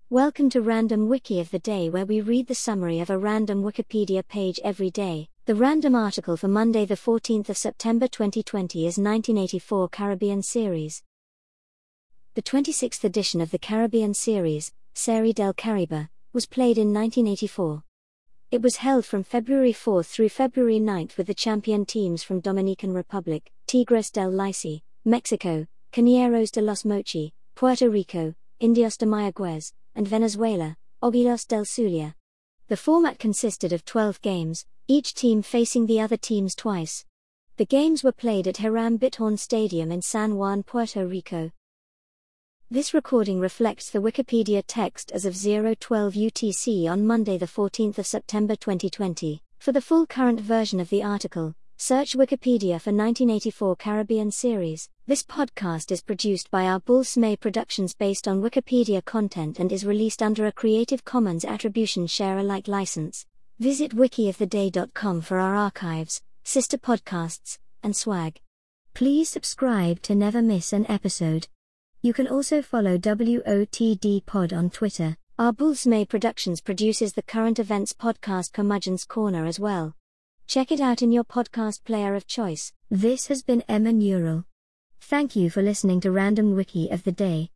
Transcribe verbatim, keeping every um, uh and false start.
Welcome to Random Wiki of the Day, where we read the summary of a random Wikipedia page every day. The random article for Monday the fourteenth of September twenty twenty is nineteen eighty-four Caribbean Series. The twenty-sixth edition of the Caribbean Series, Serie del Caribe, was played in nineteen eighty-four. It was held from February fourth through February ninth with the champion teams from Dominican Republic, Tigres del Licey, Mexico, Cañeros de los Mochi, Puerto Rico, Indios de Mayagüez, and Venezuela, Águilas del Zulia. The format consisted of twelve games, each team facing the other teams twice. The games were played at Hiram Bithorn Stadium in San Juan, Puerto Rico. This recording reflects the Wikipedia text as of zero twelve U T C on Monday the fourteenth of September twenty twenty. For the full current version of the article, search Wikipedia for nineteen eighty-four Caribbean Series. This podcast is produced by Arbul Smay Productions based on Wikipedia content and is released under a Creative Commons Attribution Share Alike license. Visit wiki of the day dot com for our archives, sister podcasts, and swag. Please subscribe to never miss an episode. You can also follow W O T D Pod on Twitter. Arbul Smay Productions produces the current events podcast Curmudgeon's Corner as well. Check it out in your podcast player of choice. This has been Emma Neural. Thank you for listening to Random Wiki of the Day.